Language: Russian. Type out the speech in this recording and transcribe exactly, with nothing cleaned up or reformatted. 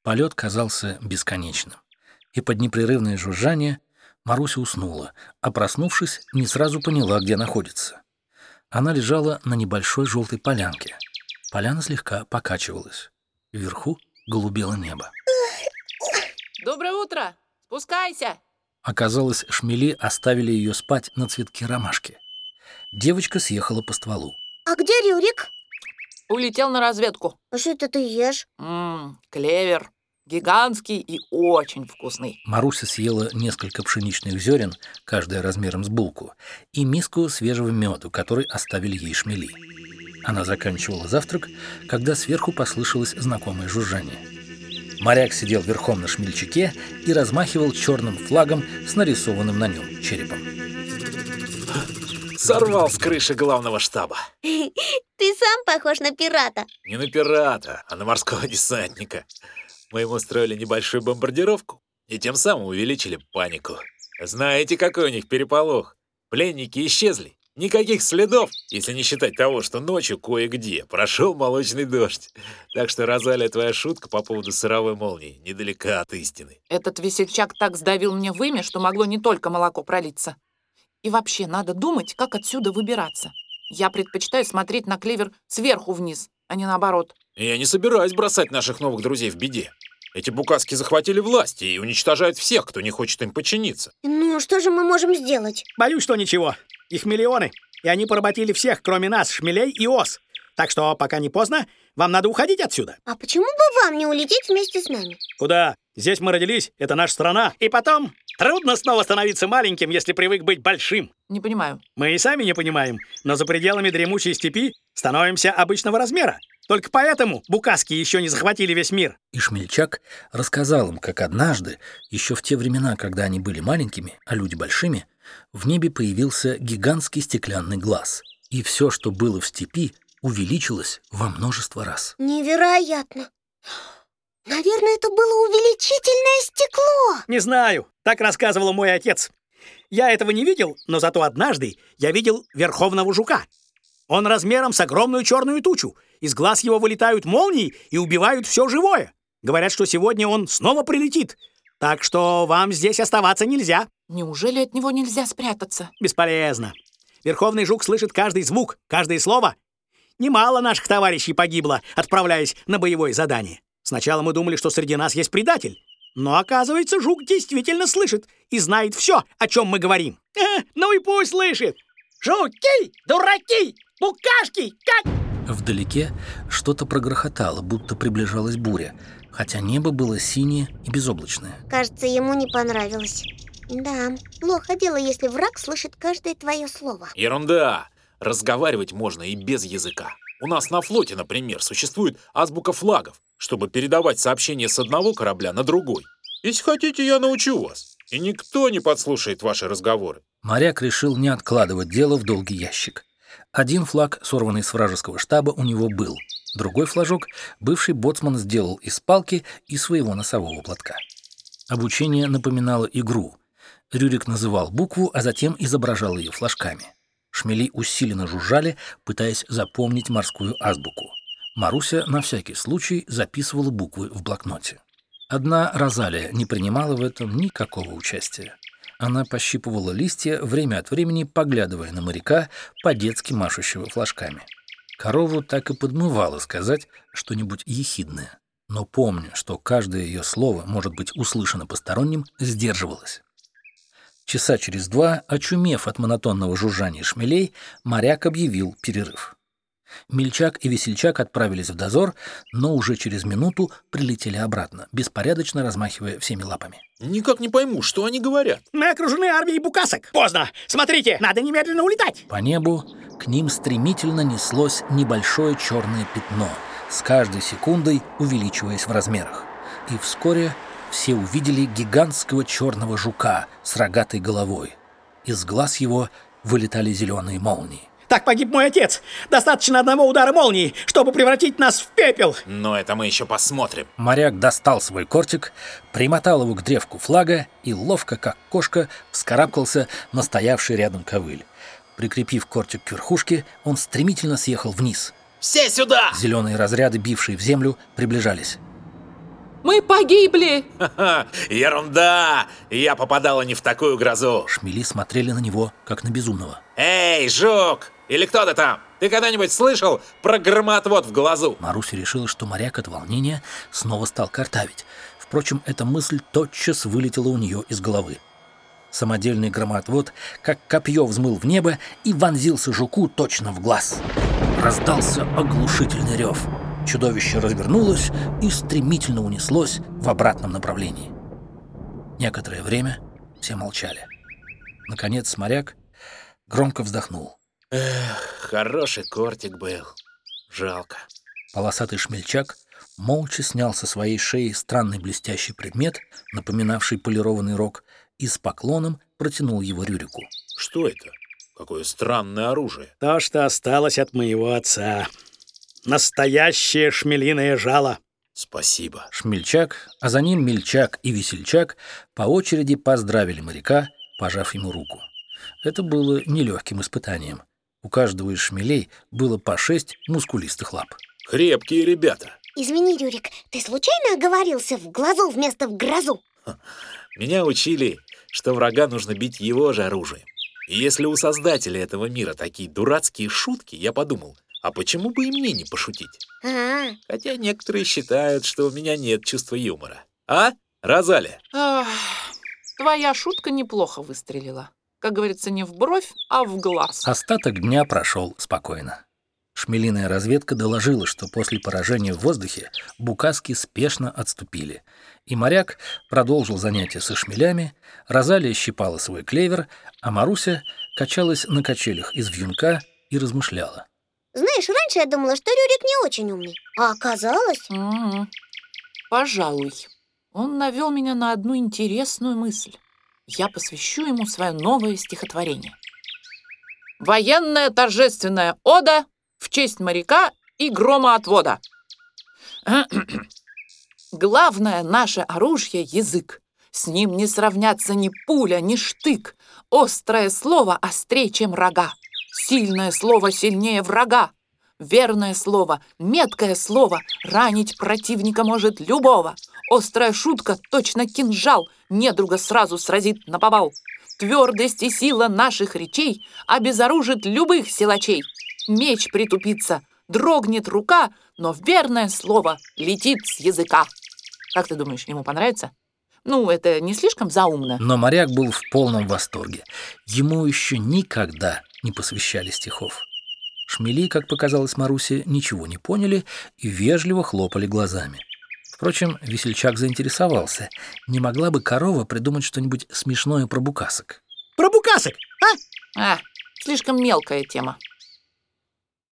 Полет казался бесконечным, и под непрерывное жужжание Маруся уснула, а проснувшись, не сразу поняла, где находится. Она лежала на небольшой желтой полянке. Поляна слегка покачивалась. Вверху голубело небо. Доброе утро! Спускайся! Оказалось, шмели оставили ее спать на цветке ромашки. Девочка съехала по стволу. А где Рюрик? Улетел на разведку. А что это ты ешь? Ммм, клевер. Гигантский и очень вкусный. Маруся съела несколько пшеничных зерен, каждая размером с булку, и миску свежего меду, который оставили ей шмели. Она заканчивала завтрак, когда сверху послышалось знакомое жужжание. Моряк сидел верхом на шмельчаке и размахивал черным флагом с нарисованным на нем черепом. Сорвал с крыши главного штаба. Ты сам похож на пирата. Не на пирата, а на морского десантника. Мы ему устроили небольшую бомбардировку и тем самым увеличили панику. Знаете, какой у них переполох? Пленники исчезли. Никаких следов, если не считать того, что ночью кое-где прошел молочный дождь. Так что, Розалия, твоя шутка по поводу сыровой молнии недалека от истины. Этот весельчак так сдавил мне вымя, что могло не только молоко пролиться. И вообще, надо думать, как отсюда выбираться. Я предпочитаю смотреть на клевер сверху вниз, а не наоборот. Я не собираюсь бросать наших новых друзей в беде. Эти букаски захватили власть и уничтожают всех, кто не хочет им подчиниться. Ну, что же мы можем сделать? Боюсь, что ничего. Их миллионы, и они поработили всех, кроме нас, шмелей и ос. Так что, пока не поздно, вам надо уходить отсюда. А почему бы вам не улететь вместе с нами? Куда? Здесь мы родились, это наша страна. И потом, трудно снова становиться маленьким, если привык быть большим. Не понимаю. Мы и сами не понимаем, но за пределами дремучей степи становимся обычного размера. Только поэтому букаски еще не захватили весь мир. И шмельчак рассказал им, как однажды, еще в те времена, когда они были маленькими, а люди большими, в небе появился гигантский стеклянный глаз. И все, что было в степи, увеличилось во множество раз. Невероятно. Наверное, это было увеличительное стекло. Не знаю, так рассказывал мой отец. Я этого не видел, но зато однажды я видел верховного жука. Он размером с огромную черную тучу. Из глаз его вылетают молнии и убивают все живое. Говорят, что сегодня он снова прилетит. Так что вам здесь оставаться нельзя. Неужели от него нельзя спрятаться? Бесполезно. Верховный жук слышит каждый звук, каждое слово. Немало наших товарищей погибло, отправляясь на боевое задание. Сначала мы думали, что среди нас есть предатель. Но оказывается, жук действительно слышит и знает все, о чем мы говорим. Э, ну и пусть слышит. Жуки, дураки, букашки, как... Вдалеке что-то прогрохотало, будто приближалась буря, хотя небо было синее и безоблачное. Кажется, ему не понравилось. Да, плохо дело, если враг слышит каждое твое слово. Ерунда. Разговаривать можно и без языка. У нас на флоте, например, существует азбука флагов, чтобы передавать сообщения с одного корабля на другой. Если хотите, я научу вас. И никто не подслушает ваши разговоры. Моряк решил не откладывать дело в долгий ящик. Один флаг, сорванный с вражеского штаба, у него был. Другой флажок бывший боцман сделал из палки и своего носового платка. Обучение напоминало игру. Рюрик называл букву, а затем изображал ее флажками. Шмели усиленно жужжали, пытаясь запомнить морскую азбуку. Маруся на всякий случай записывала буквы в блокноте. Одна Розалия не принимала в этом никакого участия. Она пощипывала листья, время от времени поглядывая на моряка, по-детски машущего флажками. Корову так и подмывало сказать что-нибудь ехидное. Но помня, что каждое ее слово может быть услышано посторонним, сдерживалась. Часа через два, очумев от монотонного жужжания шмелей, моряк объявил перерыв. Мельчак и Весельчак отправились в дозор, но уже через минуту прилетели обратно, беспорядочно размахивая всеми лапами. Никак не пойму, что они говорят. Мы окружены армией букасок. Поздно. Смотрите, надо немедленно улетать. По небу к ним стремительно неслось небольшое черное пятно, с каждой секундой увеличиваясь в размерах. И вскоре все увидели гигантского черного жука с рогатой головой. Из глаз его вылетали зеленые молнии. Так погиб мой отец. Достаточно одного удара молнии, чтобы превратить нас в пепел. Но это мы еще посмотрим. Моряк достал свой кортик, примотал его к древку флага и ловко, как кошка, вскарабкался на стоявший рядом ковыль. Прикрепив кортик к верхушке, он стремительно съехал вниз. Все сюда! Зеленые разряды, бившие в землю, приближались. Мы погибли! Ха-ха, ерунда! Я попадала не в такую грозу. Шмели смотрели на него, как на безумного. Эй, жук! Или кто ты там? Ты когда-нибудь слышал про громоотвод в глазу? Маруся решила, что моряк от волнения снова стал картавить. Впрочем, эта мысль тотчас вылетела у нее из головы. Самодельный громоотвод, как копье, взмыл в небо и вонзился жуку точно в глаз. Раздался оглушительный рев. Чудовище развернулось и стремительно унеслось в обратном направлении. Некоторое время все молчали. Наконец моряк громко вздохнул. Эх, хороший кортик был. Жалко. Полосатый шмельчак молча снял со своей шеи странный блестящий предмет, напоминавший полированный рог, и с поклоном протянул его Рюрику. Что это? Какое странное оружие. То, что осталось от моего отца. Настоящее шмелиное жало. Спасибо. Шмельчак, а за ним Мельчак и Весельчак по очереди поздравили моряка, пожав ему руку. Это было нелегким испытанием. У каждого из шмелей было по шесть мускулистых лап. Крепкие ребята. Извини, Рюрик, ты случайно оговорился в глазу вместо в грозу? Меня учили, что врага нужно бить его же оружием. И если у создателя этого мира такие дурацкие шутки, я подумал, а почему бы и мне не пошутить? А, Хотя некоторые считают, что у меня нет чувства юмора. А, Розалия? Ах, твоя шутка неплохо выстрелила. Как говорится, не в бровь, а в глаз. Остаток дня прошел спокойно. Шмелиная разведка доложила, что после поражения в воздухе букаски спешно отступили. И моряк продолжил занятия со шмелями, Розалия щипала свой клевер, а Маруся качалась на качелях из вьюнка и размышляла. знаешь, раньше я думала, что Рюрик не очень умный. А оказалось... М, Пожалуй. Он навел меня на одну интересную мысль. Я посвящу ему свое новое стихотворение. Военная торжественная ода в честь моряка и громоотвода. Главное наше оружие — язык. С ним не сравнятся ни пуля, ни штык. Острое слово острее, чем рога. Сильное слово сильнее врага. Верное слово, меткое слово ранить противника может любого. Острая шутка, точно кинжал, недруга сразу сразит наповал. Твердость и сила наших речей обезоружит любых силачей. Меч притупится, дрогнет рука, но верное слово летит с языка. Как ты думаешь, ему понравится? Ну, это не слишком заумно? Но моряк был в полном восторге. Ему еще никогда не посвящали стихов. Шмели, как показалось Марусе, ничего не поняли и вежливо хлопали глазами. Впрочем, Весельчак заинтересовался. Не могла бы корова придумать что-нибудь смешное про букасок? Про букасок, а? А, слишком мелкая тема.